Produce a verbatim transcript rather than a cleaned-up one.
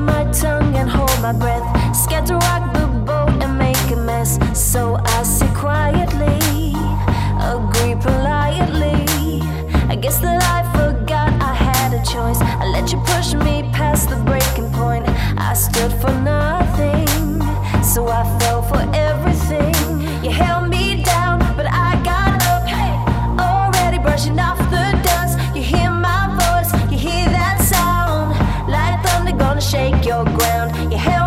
my tongue and hold my breath. Scared to rock the boat and make a mess. So I sit quietly, agree politely. I guess that I forgot I had a choice. I let you push me past the breaking point. I stood for nothing, so I fell for everything. You held me down, but I got up. Hey, already brushing off the dust. You hear my voice, you hear that sound, like thunder gonna shake your ground. You held